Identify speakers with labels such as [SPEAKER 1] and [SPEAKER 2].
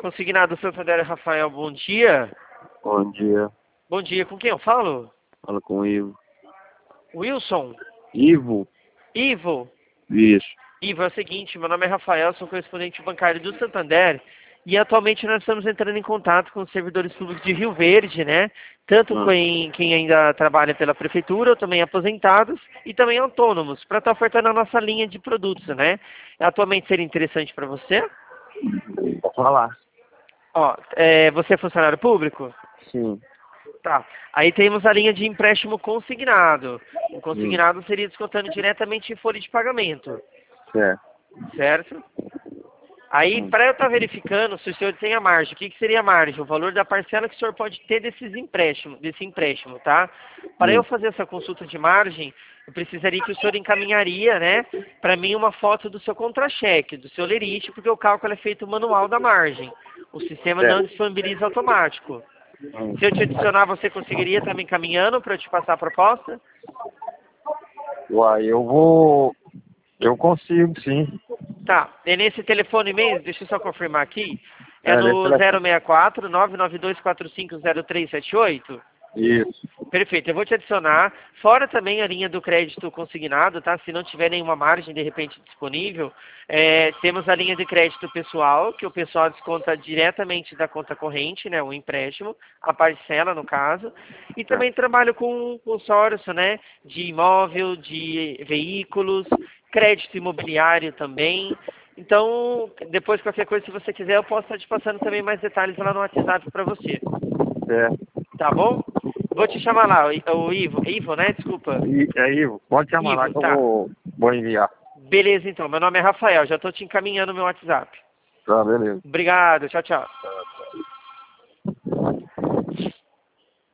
[SPEAKER 1] Consignado Santander Rafael, bom dia.
[SPEAKER 2] Bom dia.
[SPEAKER 1] Bom dia, com quem eu falo?
[SPEAKER 2] Fala com o Ivo.
[SPEAKER 1] Wilson?
[SPEAKER 2] Ivo?
[SPEAKER 1] Ivo?
[SPEAKER 2] Isso.
[SPEAKER 1] Ivo, é o seguinte, meu nome é Rafael, sou correspondente bancário do Santander e atualmente nós estamos entrando em contato com os servidores públicos de Rio Verde, né? Tanto com quem ainda trabalha pela prefeitura, também aposentados e também autônomos, para estar ofertando a nossa linha de produtos, né? Atualmente seria interessante para você?
[SPEAKER 2] Pode falar.
[SPEAKER 1] Ó, você é funcionário público?
[SPEAKER 2] Sim.
[SPEAKER 1] Tá. Aí temos a linha de empréstimo consignado. O consignado seria descontando diretamente em folha de pagamento.
[SPEAKER 2] Certo.
[SPEAKER 1] Certo? Aí, para eu estar verificando se o senhor tem a margem, o que seria a margem? O valor da parcela que o senhor pode ter desse empréstimo, tá? Para eu fazer essa consulta de margem, eu precisaria que o senhor encaminharia, né, para mim uma foto do seu contra-cheque, do seu lerite, porque o cálculo é feito manual da margem. O sistema não disponibiliza automático. Se eu te adicionar, você conseguiria estar me encaminhando para eu te passar a proposta?
[SPEAKER 2] Uai, eu consigo, sim.
[SPEAKER 1] Tá. É nesse telefone mesmo? Deixa eu só confirmar aqui. É
[SPEAKER 2] Nesse
[SPEAKER 1] no
[SPEAKER 2] telefone.
[SPEAKER 1] 064 992450378?
[SPEAKER 2] Isso.
[SPEAKER 1] Perfeito, eu vou te adicionar, fora também a linha do crédito consignado, tá? Se não tiver nenhuma margem, de repente, disponível, temos a linha de crédito pessoal, que o pessoal desconta diretamente da conta corrente, né? O empréstimo, a parcela, no caso. E também trabalho com consórcio, né? De imóvel, de veículos, crédito imobiliário também. Então, depois, qualquer coisa, se você quiser, eu posso estar te passando também mais detalhes lá no WhatsApp para você.
[SPEAKER 2] Certo.
[SPEAKER 1] Tá bom? Vou te chamar lá, o Ivo. Ivo, né? Desculpa.
[SPEAKER 2] Ivo, pode chamar lá
[SPEAKER 1] Ivo,
[SPEAKER 2] que eu
[SPEAKER 1] tá.
[SPEAKER 2] vou enviar.
[SPEAKER 1] Beleza, então. Meu nome é Rafael. Já tô te encaminhando no meu WhatsApp.
[SPEAKER 2] Tá, beleza.
[SPEAKER 1] Obrigado. Tchau, tchau.